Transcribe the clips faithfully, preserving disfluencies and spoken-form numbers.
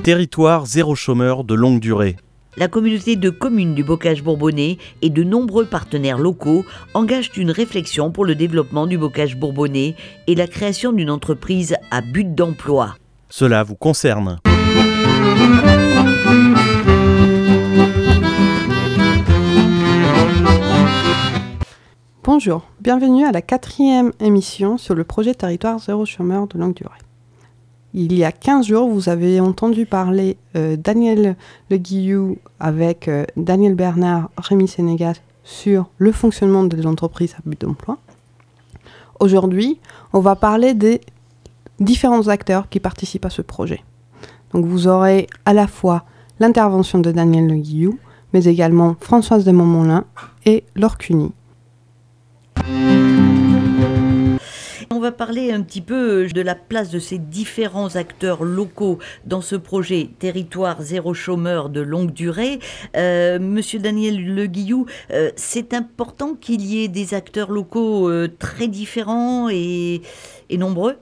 Territoire zéro chômeur de longue durée. La communauté de communes du Bocage bourbonnais et de nombreux partenaires locaux engagent une réflexion pour le développement du Bocage bourbonnais et la création d'une entreprise à but d'emploi. Cela vous concerne. Bonjour, bienvenue à la quatrième émission sur le projet Territoire zéro chômeur de longue durée. Il y a quinze jours, vous avez entendu parler euh, Daniel Le Guillou avec euh, Daniel Bernard, Rémi Sénégas sur le fonctionnement des entreprises à but d'emploi. Aujourd'hui, on va parler des différents acteurs qui participent à ce projet. Donc vous aurez à la fois l'intervention de Daniel Le Guillou, mais également Françoise de Montmolin et Laure Cuny. On va parler un petit peu de la place de ces différents acteurs locaux dans ce projet Territoire zéro chômeur de longue durée. Euh, Monsieur Daniel Le Guillou, euh, c'est important qu'il y ait des acteurs locaux euh, très différents et, et nombreux.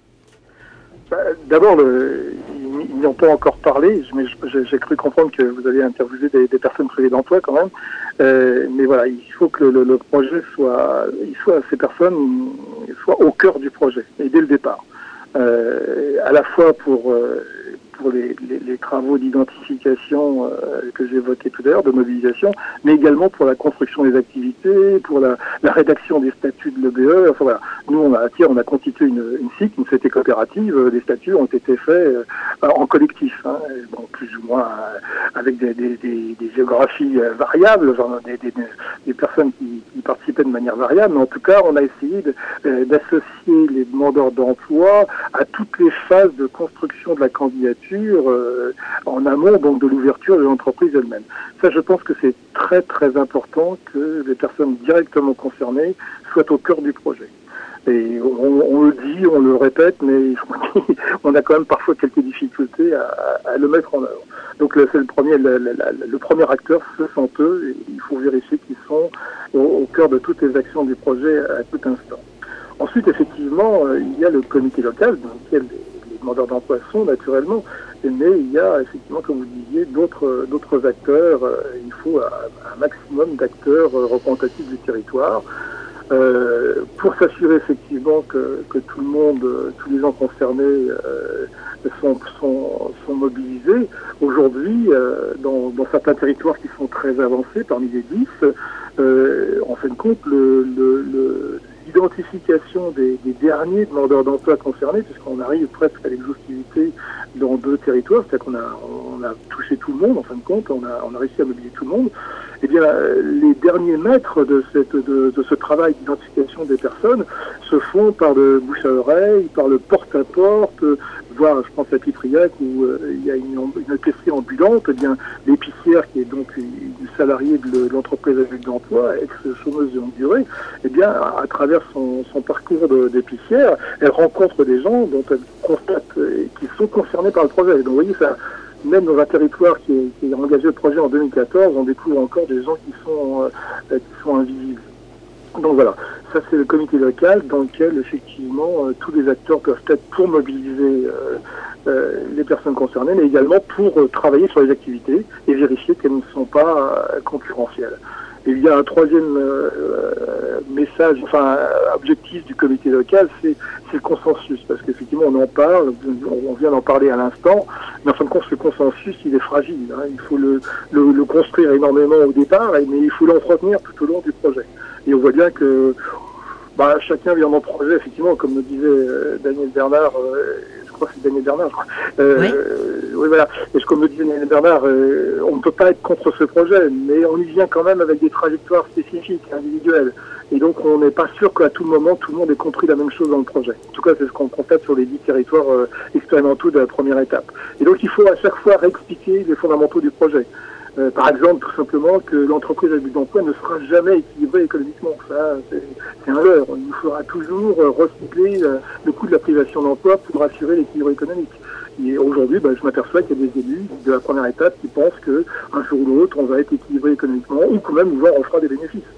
Bah, d'abord, le, ils n'y ont pas encore parlé, mais j'ai, j'ai cru comprendre que vous avez interviewé des, des personnes privées d'emploi quand même. Euh, mais voilà, il faut que le, le projet soit, il soit, ces personnes soient au cœur du projet, et dès le départ. Euh, à la fois pour, euh, pour les, les, les travaux d'identification euh, que j'évoquais tout à l'heure, de mobilisation, mais également pour la construction des activités, pour la, la rédaction des statuts de l'E B E. Enfin voilà, nous on a, tiens, on a constitué une, une S I C, une société coopérative. Les statuts ont été faits euh, en collectif, hein, bon, plus ou moins euh, avec des, des, des, des géographies euh, variables, enfin, des, des, des personnes qui, qui participaient de manière variable. Mais en tout cas, on a essayé de, euh, d'associer les demandeurs d'emploi à toutes les phases de construction de la candidature euh, en amont donc de l'ouverture de l'entreprise elle-même. Ça, je pense que c'est très très important que les personnes directement concernées soient au cœur du projet. Et on, on le dit, on le répète, mais on a quand même parfois quelques difficultés à, à le mettre en œuvre. Donc c'est le premier, le, le, le premier acteur, ce sont eux, et il faut vérifier qu'ils sont au, au cœur de toutes les actions du projet à tout instant. Ensuite, effectivement, il y a le comité local dans lequel les, les demandeurs d'emploi sont naturellement, mais il y a effectivement, comme vous disiez, d'autres, d'autres acteurs. Il faut un, un maximum d'acteurs représentatifs du territoire. Euh, pour s'assurer effectivement que, que tout le monde, tous les gens concernés euh, sont, sont, sont mobilisés. Aujourd'hui, euh, dans, dans certains territoires qui sont très avancés, parmi les dix, euh, en fin de compte, le, le, le, l'identification des, des derniers demandeurs d'emploi concernés, puisqu'on arrive presque à l'exhaustivité dans deux territoires, c'est-à-dire qu'on a, on a touché tout le monde, en fin de compte, on a, on a réussi à mobiliser tout le monde. Eh bien, les derniers mètres de, cette, de, de ce travail d'identification des personnes se font par le bouche à oreille, par le porte-à-porte, voire, je pense à Pitriac, où euh, il y a une, une épicerie ambulante. Eh bien, l'épicière, qui est donc une salariée de l'entreprise à but d'emploi, ex-chômeuse de longue durée, eh bien, à, à travers son, son parcours de, d'épicière, elle rencontre des gens dont elle constate euh, qui sont concernés par le projet. Donc, vous voyez, ça... Même dans un territoire qui, est, qui a engagé le projet en deux mille quatorze, on découvre encore des gens qui sont, euh, qui sont invisibles. Donc voilà, ça c'est le comité local dans lequel effectivement euh, tous les acteurs peuvent être pour mobiliser euh, euh, les personnes concernées, mais également pour euh, travailler sur les activités et vérifier qu'elles ne sont pas euh, concurrentielles. Et il y a un troisième euh, message, enfin objectif du comité local, c'est, c'est le consensus, parce qu'effectivement on en parle, on vient d'en parler à l'instant, mais en fin de compte ce consensus il est fragile, hein. Il faut le, le, le construire énormément au départ, mais il faut l'entretenir tout au long du projet. Et on voit bien que bah, chacun vient dans le projet, effectivement, comme me disait euh, Daniel Bernard, euh, je crois que c'est Daniel Bernard, je crois. Euh, oui. Euh, oui, voilà. Et comme le disait Daniel Bernard, euh, on ne peut pas être contre ce projet, mais on y vient quand même avec des trajectoires spécifiques, individuelles. Et donc, on n'est pas sûr qu'à tout moment, tout le monde ait compris la même chose dans le projet. En tout cas, c'est ce qu'on constate sur les dix territoires euh, expérimentaux de la première étape. Et donc, il faut à chaque fois réexpliquer les fondamentaux du projet. Euh, par exemple, tout simplement, que l'entreprise à but d'emploi ne sera jamais équilibrée économiquement. Ça, c'est, c'est un leurre. Il faudra toujours euh, recycler euh, le coût de la privation d'emploi pour assurer l'équilibre économique. Et aujourd'hui, ben, je m'aperçois qu'il y a des élus de la première étape qui pensent qu'un jour ou l'autre, on va être équilibré économiquement ou quand même, voire on fera des bénéfices.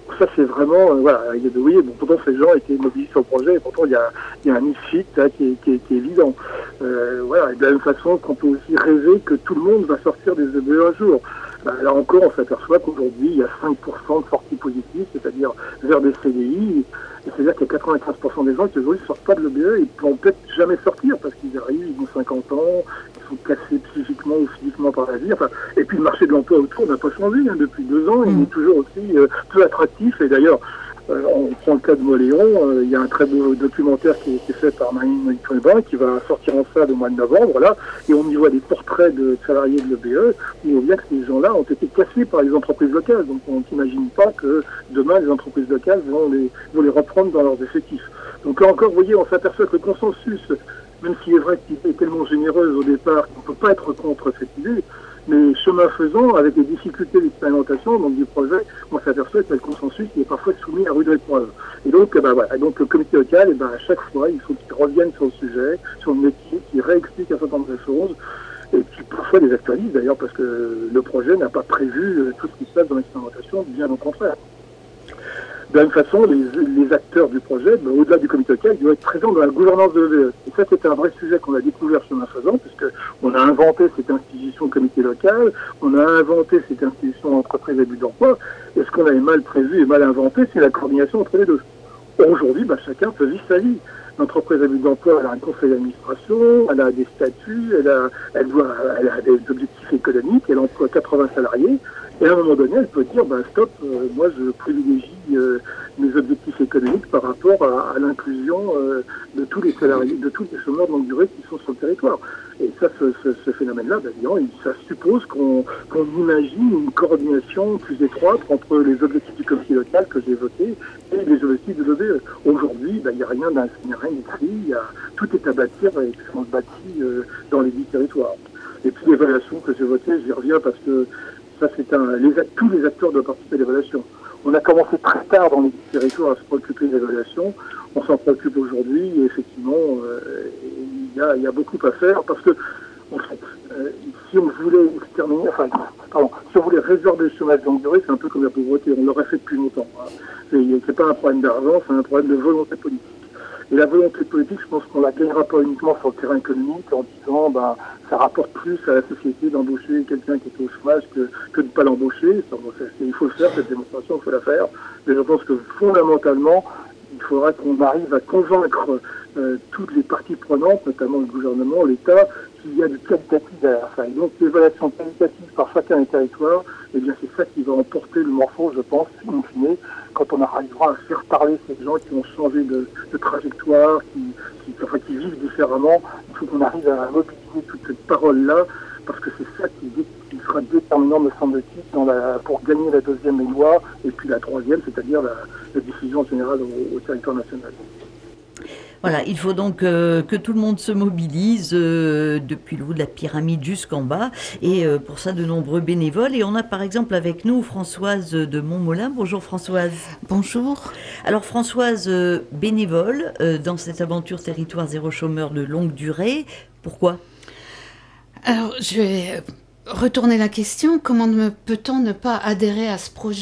Ça, c'est vraiment, euh, voilà, il y a, vous voyez, bon, pourtant ces gens étaient mobilisés sur le projet, et pourtant il y a, il y a un ifit là, qui, est, qui, est, qui est évident. Euh, voilà, et de la même façon qu'on peut aussi rêver que tout le monde va sortir des E B E un jour. Ben, là encore, on s'aperçoit qu'aujourd'hui, il y a cinq pour cent de sorties positives, c'est-à-dire vers des C D I, et c'est-à-dire qu'il y a quatre-vingt-quinze pour cent des gens qui aujourd'hui ne sortent pas de l'E B E et ne vont peut-être jamais sortir parce qu'ils arrivent, ils ont cinquante ans, ils sont cassés psychiquement ou physiquement par la vie. Enfin, et puis le marché de l'emploi autour n'a pas changé hein, depuis deux ans, il est toujours aussi euh, peu attractif. Et d'ailleurs, euh, on prend le cas de Moléon, euh, il y a un très beau documentaire qui a été fait par Marine Tourébin qui va sortir en salle au mois de novembre, là, et on y voit des portraits de salariés de l'E B E, où on voit que ces gens-là ont été cassés par les entreprises locales. Donc on n'imagine pas que demain les entreprises locales vont les, vont les reprendre dans leurs effectifs. Donc là encore, vous voyez, on s'aperçoit que le consensus, même s'il est vrai qu'il est tellement généreuse au départ qu'on ne peut pas être contre cette idée, mais chemin faisant, avec les difficultés d'expérimentation donc du projet, on s'aperçoit que le consensus il est parfois soumis à rude épreuve. Et donc, ben voilà, donc le comité local, et ben à chaque fois, il faut qu'il revienne sur le sujet, sur le métier, qu'il réexplique un certain nombre de choses, et qui parfois les actualise d'ailleurs, parce que le projet n'a pas prévu tout ce qui se passe dans l'expérimentation, bien au contraire. De la même façon, les, les acteurs du projet, ben, au-delà du comité local, ils doivent être présents dans la gouvernance de l'E B E. Et ça, c'est un vrai sujet qu'on a découvert chemin faisant, puisque on a inventé cette institution comité local, on a inventé cette institution entreprise à but d'emploi, et ce qu'on avait mal prévu et mal inventé, c'est la coordination entre les deux. Aujourd'hui, ben, chacun peut vivre sa vie. L'entreprise à but d'emploi, elle a un conseil d'administration, elle a des statuts, elle a, elle doit, elle a des objectifs économiques, elle emploie quatre-vingts salariés, et à un moment donné, elle peut dire, ben stop, euh, moi je privilégie euh, mes objectifs économiques par rapport à, à l'inclusion euh, de tous les salariés, de tous les chômeurs de longue durée qui sont sur le territoire. Et ça, ce, ce, ce phénomène-là, ben, disons, ça suppose qu'on qu'on imagine une coordination plus étroite entre les objectifs du comité local que j'ai évoqués et les objectifs de l'E B E. Aujourd'hui, ben, il n'y a rien d'un, il n'y a rien d'écrit, il y a, tout est à bâtir et on se bâtit euh, dans les dix territoires. Et puis l'évaluation que j'évoquais, j'y reviens parce que ça, c'est un, les, tous les acteurs doivent participer à l'évaluation. On a commencé très tard dans les territoires à se préoccuper de l'évaluation. On s'en préoccupe aujourd'hui et effectivement, euh, il y a, il y a beaucoup à faire parce que, en fait, euh, si on voulait exterminer, enfin, pardon, si on voulait résorber le chômage de longue durée, c'est un peu comme la pauvreté, on l'aurait fait depuis longtemps. Hein. C'est, c'est pas un problème d'argent, c'est un problème de volonté politique. Et la volonté politique, je pense qu'on la gagnera pas uniquement sur le terrain économique en disant, ben, ça rapporte plus à la société d'embaucher quelqu'un qui est au chômage que, que de ne pas l'embaucher. Il faut le faire, cette démonstration, il faut la faire. Mais je pense que fondamentalement, il faudra qu'on arrive à convaincre euh, toutes les parties prenantes, notamment le gouvernement, l'État, qu'il y a du qualitatif derrière ça. Et donc l'évaluation qualitative par chacun des territoires, eh bien c'est ça qui va emporter le morceau, je pense, in fine, quand on arrivera à faire parler ces gens qui ont changé de, de trajectoire, qui, qui, enfin, qui vivent différemment. Il faut qu'on arrive à mobiliser toute cette parole-là, parce que c'est ça qui, qui sera déterminant, me semble-t-il, dans la, pour gagner la deuxième loi, et puis la troisième, c'est-à-dire la, la diffusion générale au, au territoire national. Voilà, il faut donc euh, que tout le monde se mobilise euh, depuis le haut de la pyramide jusqu'en bas et euh, pour ça de nombreux bénévoles. Et on a par exemple avec nous Françoise de Montmolin. Bonjour Françoise. Bonjour. Alors Françoise, euh, bénévole euh, dans cette aventure territoire zéro chômeur de longue durée. Pourquoi ? Alors je vais retourner la question. Comment ne peut-on ne pas adhérer à ce projet ?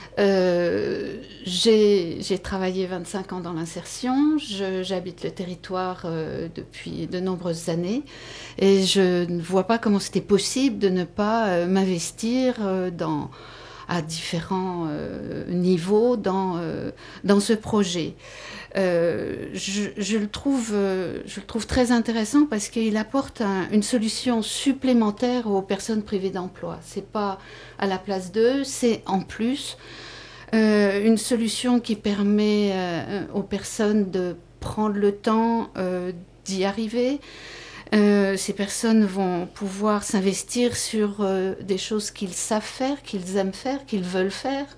Euh, j'ai, j'ai travaillé vingt-cinq ans dans l'insertion, je, j'habite le territoire euh, depuis de nombreuses années et je ne vois pas comment c'était possible de ne pas euh, m'investir euh, dans, à différents euh, niveaux dans, euh, dans ce projet. Euh, je, je, le trouve, euh, je le trouve très intéressant parce qu'il apporte un, une solution supplémentaire aux personnes privées d'emploi. C'est pas à la place d'eux, c'est en plus euh, une solution qui permet euh, aux personnes de prendre le temps euh, d'y arriver. Euh, ces personnes vont pouvoir s'investir sur euh, des choses qu'ils savent faire, qu'ils aiment faire, qu'ils veulent faire.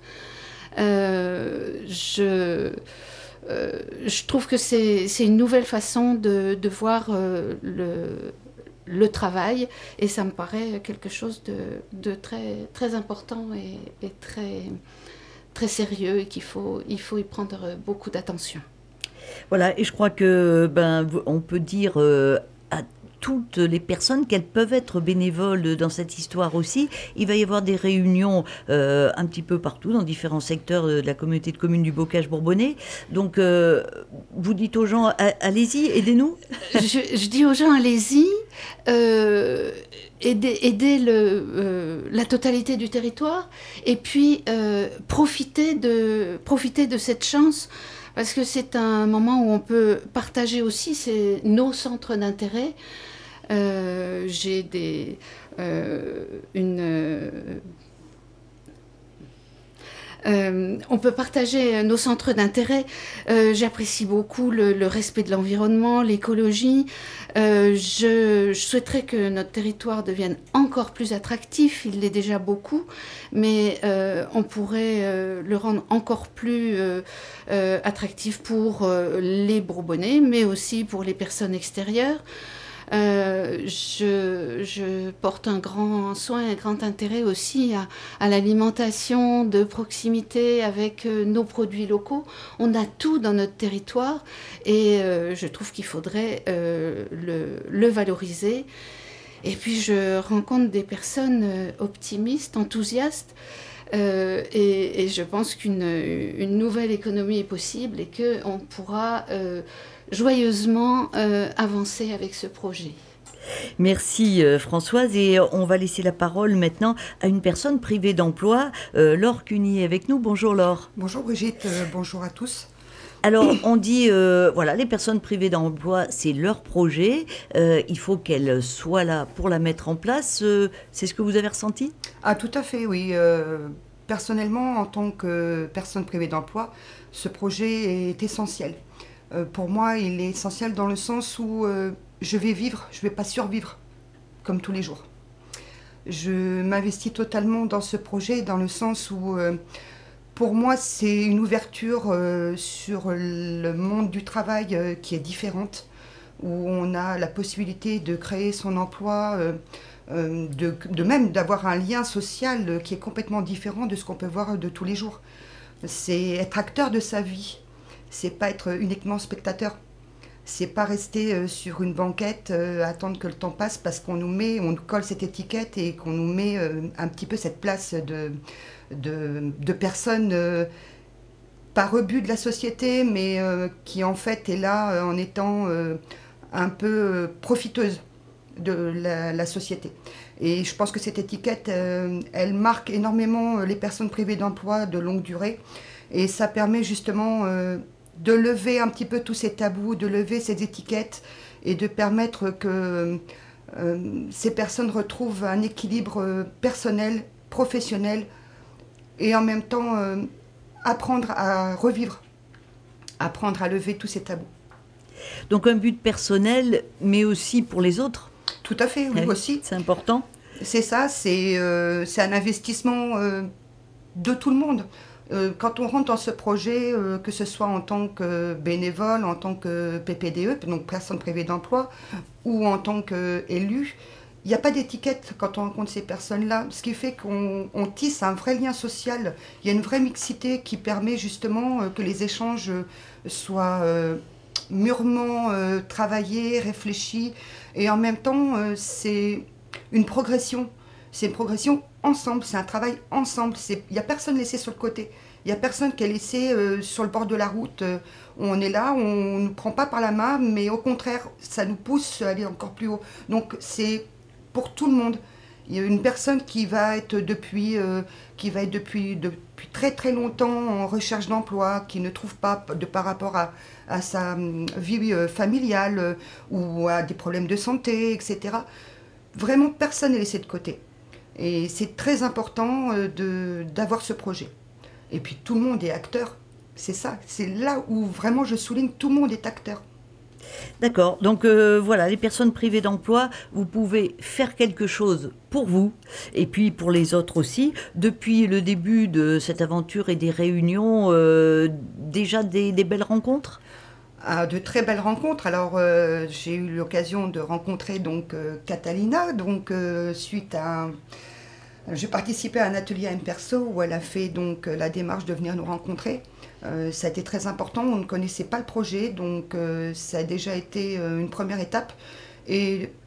Euh, je, euh, je trouve que c'est, c'est une nouvelle façon de, de voir euh, le, le travail et ça me paraît quelque chose de, de très, très important et, et très, très sérieux et qu'il faut, il faut y prendre beaucoup d'attention. Voilà, et je crois que ben, on peut dire... Euh, à toutes les personnes, qu'elles peuvent être bénévoles dans cette histoire aussi. Il va y avoir des réunions euh, un petit peu partout, dans différents secteurs de la communauté de communes du Bocage bourbonnais. Donc, euh, vous dites aux gens, allez-y, aidez-nous. je, je dis aux gens, allez-y, euh, aidez, aidez le, euh, la totalité du territoire, et puis euh, profitez, de, profitez de cette chance, parce que c'est un moment où on peut partager aussi c'est nos centres d'intérêt. Euh, j'ai des, euh, une... Euh, Euh, on peut partager nos centres d'intérêt. Euh, j'apprécie beaucoup le, le respect de l'environnement, l'écologie. Euh, je, je souhaiterais que notre territoire devienne encore plus attractif. Il l'est déjà beaucoup, mais euh, on pourrait euh, le rendre encore plus euh, euh, attractif pour euh, les Bourbonnais, mais aussi pour les personnes extérieures. Euh, je, je porte un grand soin, un grand intérêt aussi à, à l'alimentation de proximité avec euh, nos produits locaux. On a tout dans notre territoire et euh, je trouve qu'il faudrait euh, le, le valoriser. Et puis je rencontre des personnes euh, optimistes, enthousiastes. Euh, et, et je pense qu'une une nouvelle économie est possible et qu'on pourra euh, joyeusement euh, avancer avec ce projet. Merci euh, Françoise, et on va laisser la parole maintenant à une personne privée d'emploi, euh, Laure Cuny est avec nous. Bonjour Laure. Bonjour Brigitte, euh, bonjour à tous. Alors, on dit, euh, voilà, les personnes privées d'emploi, c'est leur projet. Euh, il faut qu'elles soient là pour la mettre en place. Euh, c'est ce que vous avez ressenti ? Ah, tout à fait, oui. Euh, personnellement, en tant que personne privée d'emploi, ce projet est essentiel. Euh, pour moi, il est essentiel dans le sens où euh, je vais vivre, je ne vais pas survivre comme tous les jours. Je m'investis totalement dans ce projet dans le sens où... Euh, Pour moi, c'est une ouverture euh, sur le monde du travail euh, qui est différente, où on a la possibilité de créer son emploi, euh, euh, de, de même d'avoir un lien social euh, qui est complètement différent de ce qu'on peut voir de tous les jours. C'est être acteur de sa vie, c'est pas être uniquement spectateur. C'est pas rester euh, sur une banquette, euh, attendre que le temps passe parce qu'on nous met, on nous colle cette étiquette et qu'on nous met euh, un petit peu cette place de... De, de personnes euh, pas rebut de la société, mais euh, qui en fait est là euh, en étant euh, un peu euh, profiteuse de la, la société. Et je pense que cette étiquette, euh, elle marque énormément les personnes privées d'emploi de longue durée, et ça permet justement euh, de lever un petit peu tous ces tabous, de lever ces étiquettes, et de permettre que euh, ces personnes retrouvent un équilibre euh, personnel, professionnel, et en même temps euh, apprendre à revivre, apprendre à lever tous ces tabous. Donc un but personnel, mais aussi pour les autres. Tout à fait, oui, oui, aussi. C'est important. C'est ça, c'est euh, c'est un investissement euh, de tout le monde. Euh, quand on rentre dans ce projet, euh, que ce soit en tant que bénévole, en tant que P P D E, donc personne privée d'emploi, ou en tant qu'élu, il n'y a pas d'étiquette quand on rencontre ces personnes-là, ce qui fait qu'on on tisse un vrai lien social. Il y a une vraie mixité qui permet justement euh, que les échanges euh, soient euh, mûrement euh, travaillés, réfléchis. Et en même temps, euh, c'est une progression. C'est une progression ensemble, c'est un travail ensemble. Il n'y a personne laissé sur le côté. Il n'y a personne qui est laissé euh, sur le bord de la route. Euh, on est là, on ne nous prend pas par la main, mais au contraire, ça nous pousse à aller encore plus haut. Donc c'est... pour tout le monde. Il y a une personne qui va être depuis, euh, qui va être depuis, depuis très très longtemps en recherche d'emploi, qui ne trouve pas de, par rapport à, à sa vie euh, familiale euh, ou à des problèmes de santé, et cetera. Vraiment, personne n'est laissé de côté. Et c'est très important euh, de, d'avoir ce projet. Et puis tout le monde est acteur. C'est ça, c'est là où vraiment je souligne, tout le monde est acteur. D'accord, donc euh, voilà, les personnes privées d'emploi, vous pouvez faire quelque chose pour vous et puis pour les autres aussi. Depuis le début de cette aventure et des réunions, euh, déjà des, des belles rencontres ? Ah, de très belles rencontres. Alors euh, j'ai eu l'occasion de rencontrer donc euh, Catalina, donc euh, suite à un... j'ai participé à un atelier à M Perso où elle a fait donc la démarche de venir nous rencontrer. Euh, ça a été très important, on ne connaissait pas le projet, donc euh, ça a déjà été euh, une première étape. Et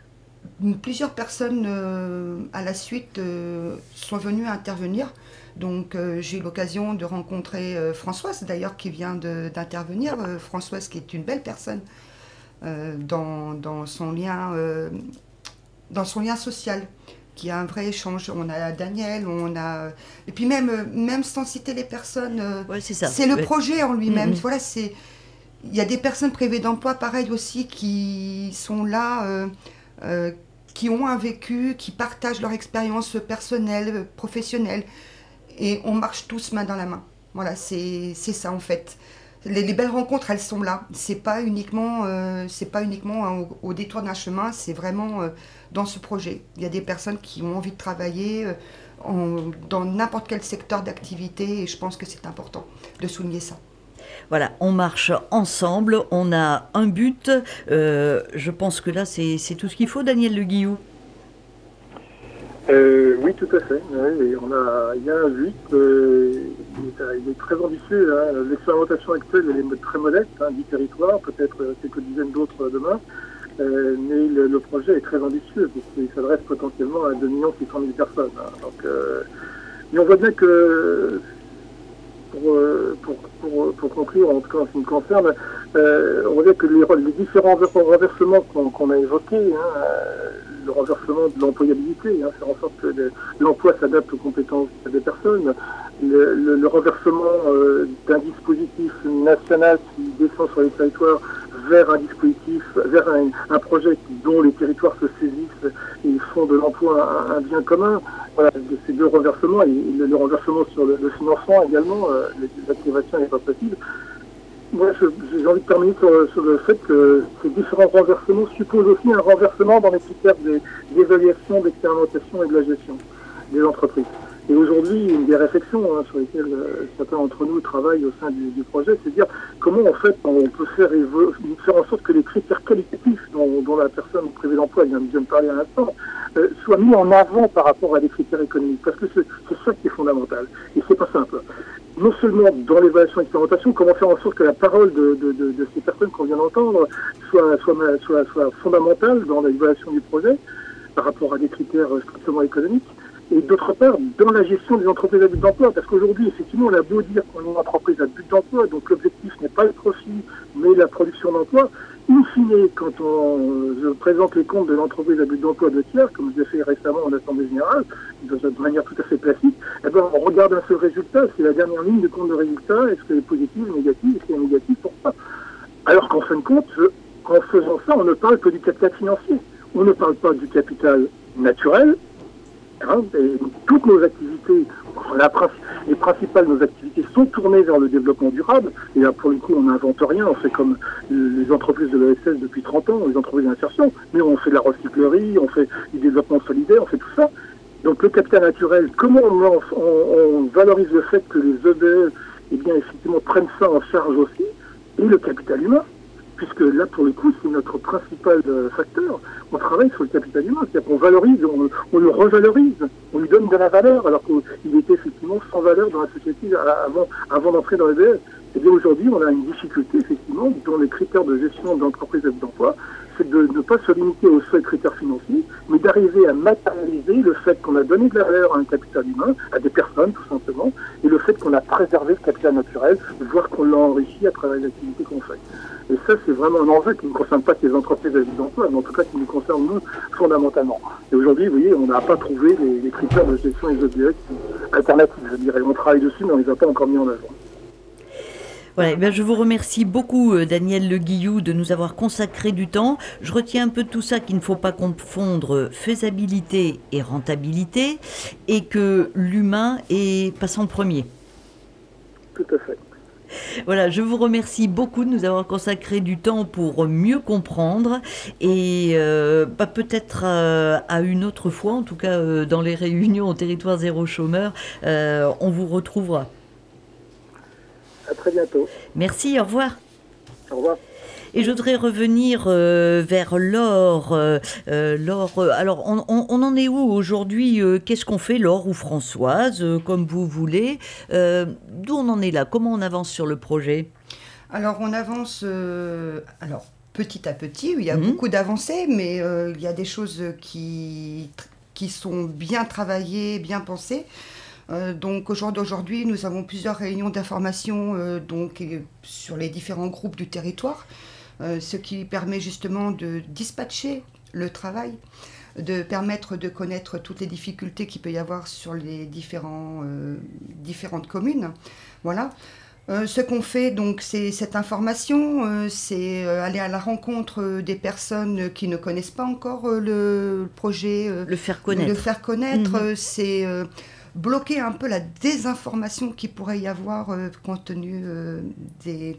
plusieurs personnes euh, à la suite euh, sont venues intervenir. Donc euh, j'ai eu l'occasion de rencontrer euh, Françoise d'ailleurs qui vient de, d'intervenir. Euh, Françoise qui est une belle personne euh, dans, dans, son lien, euh, dans son lien social, qui a un vrai échange. On a Daniel, on a... Et puis même, même sans citer les personnes, euh, ouais, c'est ça. C'est le ouais. projet en lui-même. Mmh. Voilà, c'est... Il y a des personnes privées d'emploi, pareil aussi, qui sont là, euh, euh, qui ont un vécu, qui partagent leur expérience personnelle, professionnelle. Et on marche tous main dans la main. Voilà, c'est, c'est ça en fait. Les, les belles rencontres, elles sont là. C'est pas uniquement, euh, c'est pas uniquement au, au détour d'un chemin, c'est vraiment euh, dans ce projet. Il y a des personnes qui ont envie de travailler euh, en, dans n'importe quel secteur d'activité et je pense que c'est important de souligner ça. Voilà, on marche ensemble, on a un but. Euh, je pense que là, c'est, c'est tout ce qu'il faut, Daniel Le Guillou. Euh, oui, tout à fait. Oui, et on a, il y a un but, euh, il, est, il est très ambitieux. Hein. L'expérimentation actuelle, elle est très modeste, hein, dix territoires, peut-être quelques dizaines d'autres demain. Euh, mais le, le projet est très ambitieux, puisqu'il s'adresse potentiellement à deux millions six cent mille personnes. Hein. Donc, euh, mais on voit bien que, pour, pour, pour, pour conclure, en tout cas en ce qui me concerne, euh, on voit bien que les, les différents renversements qu'on, qu'on a évoqués, hein, le renversement de l'employabilité, hein, faire en sorte que le, l'emploi s'adapte aux compétences des personnes, le, le, le renversement euh, d'un dispositif national qui descend sur les territoires vers un dispositif, vers un, un projet dont les territoires se saisissent et font de l'emploi un, un bien commun. Voilà, ces deux renversements, et le, le renversement sur le, le financement également, euh, l'activation n'est pas possible. Moi, je, j'ai envie de terminer sur, sur le fait que ces différents renversements supposent aussi un renversement dans les critères de, d'évaluation, d'expérimentation et de la gestion des entreprises. Et aujourd'hui, une des réflexions hein, sur lesquelles euh, certains d'entre nous travaillent au sein du, du projet, c'est de dire comment en fait on peut faire, évo- faire en sorte que les critères qualitatifs dont, dont la personne privée d'emploi vient, vient de parler à l'instant euh, soient mis en avant par rapport à des critères économiques. Parce que c'est, c'est ça qui est fondamental. Et c'est pas simple. Non seulement dans l'évaluation et l'expérimentation, comment faire en sorte que la parole de, de, de, de ces personnes qu'on vient d'entendre soit, soit, soit, soit fondamentale dans l'évaluation du projet par rapport à des critères strictement économiques, et d'autre part, dans la gestion des entreprises à but d'emploi, parce qu'aujourd'hui, effectivement, on a beau dire qu'on est une entreprise à but d'emploi, donc l'objectif n'est pas le profit, mais la production d'emploi. In fine, quand on je présente les comptes de l'entreprise à but d'emploi de tiers, comme je l'ai fait récemment en Assemblée Générale, de manière tout à fait classique, eh ben, on regarde un seul résultat, c'est la dernière ligne de compte de résultat, est-ce qu'elle est positive, négative, est-ce qu'elle est négative, pourquoi ? Alors qu'en fin de compte, en faisant ça, on ne parle que du capital financier. On ne parle pas du capital naturel. Hein, et toutes nos activités, la, les principales de nos activités sont tournées vers le développement durable. Et là, pour le coup, on n'invente rien. On fait comme les entreprises de l'E S S depuis trente ans, les entreprises d'insertion. Mais on fait de la recyclerie, on fait du développement solidaire, on fait tout ça. Donc le capital naturel, comment on, on, on valorise le fait que les E B E, eh bien, effectivement, prennent ça en charge aussi, et le capital humain, puisque là, pour le coup, c'est notre principal euh, facteur. On travaille sur le capital humain, c'est-à-dire qu'on valorise, on, on le revalorise, on lui donne de la valeur, alors qu'il était effectivement sans valeur dans la société avant, avant d'entrer dans les E B E. Et bien aujourd'hui, on a une difficulté, effectivement, dans les critères de gestion d'entreprise et d'emploi, c'est de ne pas se limiter aux seuls critères financiers, mais d'arriver à matérialiser le fait qu'on a donné de la valeur à un capital humain, à des personnes tout simplement, et le fait qu'on a préservé le capital naturel, voire qu'on l'a enrichi à travers les activités qu'on fait. Et ça, c'est vraiment un enjeu qui ne concerne pas que les entreprises à but d'emploi, mais en tout cas qui nous concerne nous fondamentalement. Et aujourd'hui, vous voyez, on n'a pas trouvé les, les critères de gestion des E B E alternatifs, je dirais. On travaille dessus, mais on ne les a pas encore mis en œuvre. Voilà, eh bien, je vous remercie beaucoup, Daniel Le Guillou, de nous avoir consacré du temps. Je retiens un peu de tout ça qu'il ne faut pas confondre faisabilité et rentabilité, et que l'humain est, passe en premier. Tout à fait. Voilà, je vous remercie beaucoup de nous avoir consacré du temps pour mieux comprendre et euh, bah, peut-être euh, à une autre fois, en tout cas euh, dans les réunions au territoire zéro chômeur, euh, on vous retrouvera. À très bientôt. Merci, au revoir. Au revoir. Et je voudrais revenir euh, vers Laure. Euh, euh, Laure, euh, alors, on, on, on en est où aujourd'hui euh, Qu'est-ce qu'on fait, Laure ou Françoise, euh, comme vous voulez euh, D'où on en est là Comment on avance sur le projet ? Alors, on avance... Euh, alors, petit à petit. Il y a mmh. beaucoup d'avancées, mais euh, il y a des choses qui, qui sont bien travaillées, bien pensées. Euh, donc au jour d'aujourd'hui, nous avons plusieurs réunions d'information euh, donc, euh, sur les différents groupes du territoire, euh, ce qui permet justement de dispatcher le travail, de permettre de connaître toutes les difficultés qu'il peut y avoir sur les différents, euh, différentes communes. Voilà. Euh, ce qu'on fait, donc, c'est cette information, euh, c'est euh, aller à la rencontre euh, des personnes qui ne connaissent pas encore euh, le, le projet. Euh, le faire connaître. Le faire connaître, Mmh. euh, c'est euh, bloquer un peu la désinformation qu'il pourrait y avoir euh, compte tenu euh, des...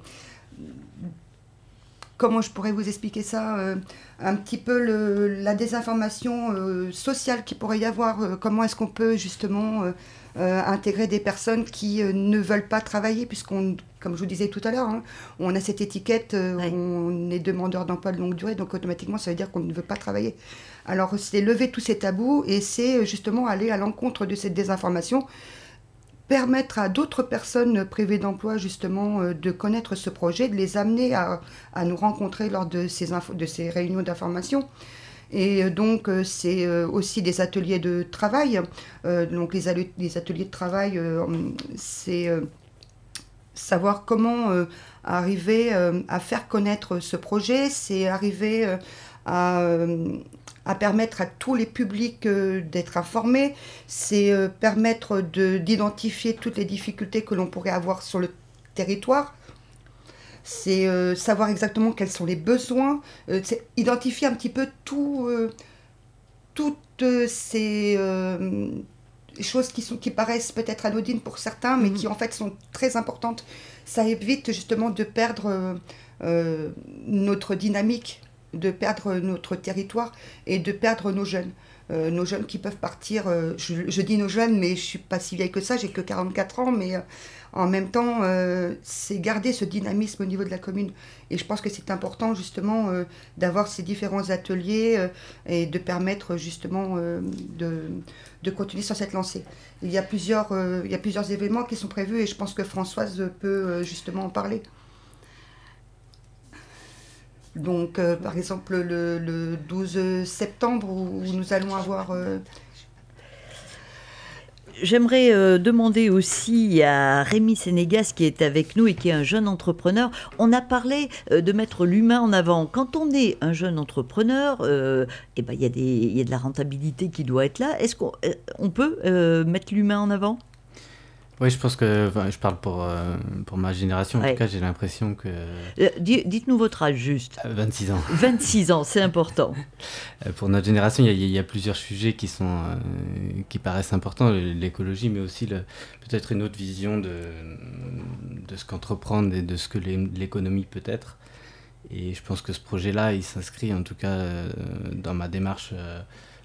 Comment je pourrais vous expliquer ça euh, un petit peu le, la désinformation euh, sociale qu'il pourrait y avoir. Euh, comment est-ce qu'on peut justement euh, euh, intégrer des personnes qui euh, ne veulent pas travailler, puisqu'on, comme je vous disais tout à l'heure, hein, on a cette étiquette, euh, ouais. on est demandeur d'emploi de longue durée, donc automatiquement ça veut dire qu'on ne veut pas travailler. Alors c'est lever tous ces tabous et c'est justement aller à l'encontre de cette désinformation, permettre à d'autres personnes privées d'emploi justement euh, de connaître ce projet, de les amener à, à nous rencontrer lors de ces, info- de ces réunions d'information. Et euh, donc euh, c'est euh, aussi des ateliers de travail. Euh, donc les, al- les ateliers de travail, euh, c'est euh, savoir comment euh, arriver euh, à faire connaître ce projet, c'est arriver euh, à... Euh, à permettre à tous les publics euh, d'être informés, c'est euh, permettre de, d'identifier toutes les difficultés que l'on pourrait avoir sur le territoire, c'est euh, savoir exactement quels sont les besoins, euh, c'est identifier un petit peu tout, euh, toutes ces euh, choses qui, sont, qui paraissent peut-être anodines pour certains, mais mmh. qui en fait sont très importantes. Ça évite justement de perdre euh, euh, notre dynamique, de perdre notre territoire et de perdre nos jeunes. Euh, nos jeunes qui peuvent partir, euh, je, je dis nos jeunes, mais je ne suis pas si vieille que ça, j'ai que quarante-quatre ans, mais euh, en même temps, euh, c'est garder ce dynamisme au niveau de la commune. Et je pense que c'est important justement euh, d'avoir ces différents ateliers euh, et de permettre justement euh, de, de continuer sur cette lancée. Il y a plusieurs, euh, il y a plusieurs événements qui sont prévus et je pense que Françoise peut euh, justement en parler. Donc, euh, par exemple, le, le douze septembre, où, où nous allons avoir... Euh... J'aimerais euh, demander aussi à Rémi Sénégas, qui est avec nous et qui est un jeune entrepreneur. On a parlé euh, de mettre l'humain en avant. Quand on est un jeune entrepreneur, euh, eh ben, y a des, y a de la rentabilité qui doit être là. Est-ce qu'on euh, on peut euh, mettre l'humain en avant ? Oui, je pense que, enfin, je parle pour, euh, pour ma génération, en ouais. tout cas, j'ai l'impression que... Euh, dites-nous votre âge juste. Euh, vingt-six ans. vingt-six ans, c'est important. euh, pour notre génération, il y, y a plusieurs sujets qui, sont, euh, qui paraissent importants, l'écologie, mais aussi le, peut-être une autre vision de, de ce qu'entreprendre et de ce que l'économie peut être. Et je pense que ce projet-là, il s'inscrit en tout cas euh, dans ma démarche... Euh,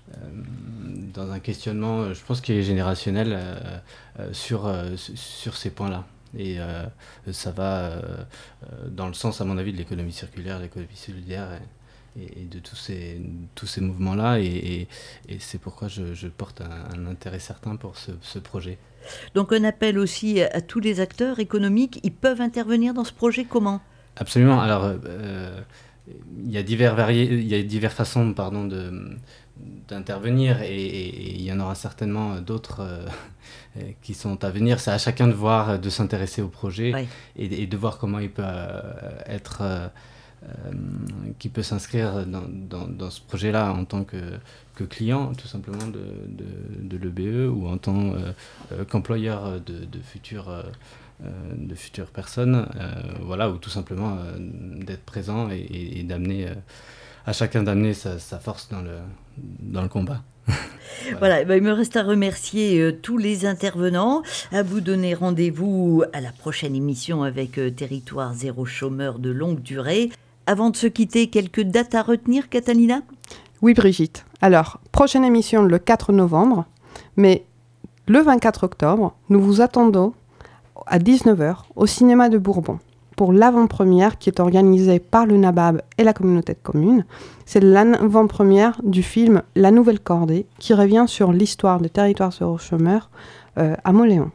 Euh, dans un questionnement, je pense qu'il est générationnel euh, euh, sur, euh, sur ces points-là. Et euh, ça va euh, dans le sens, à mon avis, de l'économie circulaire, l'économie solidaire et, et, et de tous ces, tous ces mouvements-là. Et, et, et c'est pourquoi je, je porte un, un intérêt certain pour ce, ce projet. Donc un appel aussi à tous les acteurs économiques. Ils peuvent intervenir dans ce projet comment ? Absolument. Alors, euh, il y a divers variés, il y a diverses façons, pardon, de... d'intervenir et, et, et il y en aura certainement d'autres euh, qui sont à venir. C'est à chacun de voir, de s'intéresser au projet ouais. et, et de voir comment il peut euh, être, euh, euh, qui peut s'inscrire dans, dans, dans ce projet-là en tant que, que client, tout simplement de, de, de l'E B E ou en tant euh, qu'employeur de, de futurs euh, de futures personnes, euh, voilà, ou tout simplement euh, d'être présent et, et, et d'amener euh, à chacun d'amener sa, sa force dans le, dans le combat. Voilà, voilà ben, il me reste à remercier euh, tous les intervenants, à vous donner rendez-vous à la prochaine émission avec euh, Territoire Zéro Chômeur de longue durée. Avant de se quitter, quelques dates à retenir, Catalina ? Oui, Brigitte. Alors, prochaine émission le quatre novembre, mais le vingt-quatre octobre, nous vous attendons à dix-neuf heures au cinéma de Bourbon pour l'avant-première qui est organisée par le NABAB et la communauté de communes. C'est l'avant-première du film La Nouvelle Cordée qui revient sur l'histoire de Territoire Zéro Chômeur euh, à Mauléon.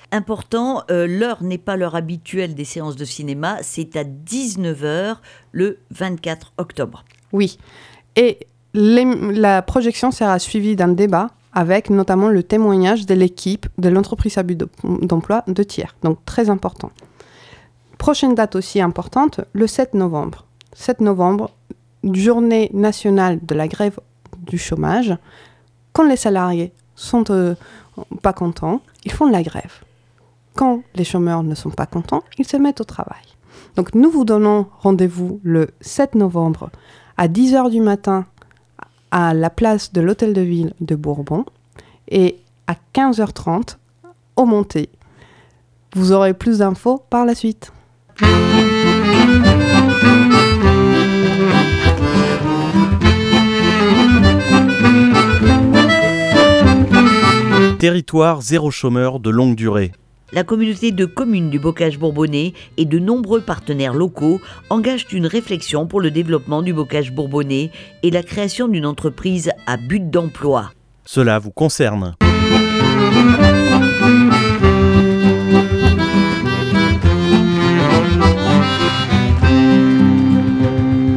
Important, euh, l'heure n'est pas l'heure habituelle des séances de cinéma, c'est à dix-neuf heures le vingt-quatre octobre. Oui, et les, la projection sera suivie d'un débat avec notamment le témoignage de l'équipe de l'entreprise à but d'emploi de Thiers, donc très important. Prochaine date aussi importante, le sept novembre. sept novembre, journée nationale de la grève du chômage. Quand les salariés sont euh, pas contents, ils font de la grève. Quand les chômeurs ne sont pas contents, ils se mettent au travail. Donc nous vous donnons rendez-vous le sept novembre à dix heures du matin à la place de l'Hôtel de Ville de Bourbon et à quinze heures trente au Monté. Vous aurez plus d'infos par la suite. Territoire zéro chômeur de longue durée. La communauté de communes du Bocage bourbonnais et de nombreux partenaires locaux engagent une réflexion pour le développement du Bocage bourbonnais et la création d'une entreprise à but d'emploi. Cela vous concerne.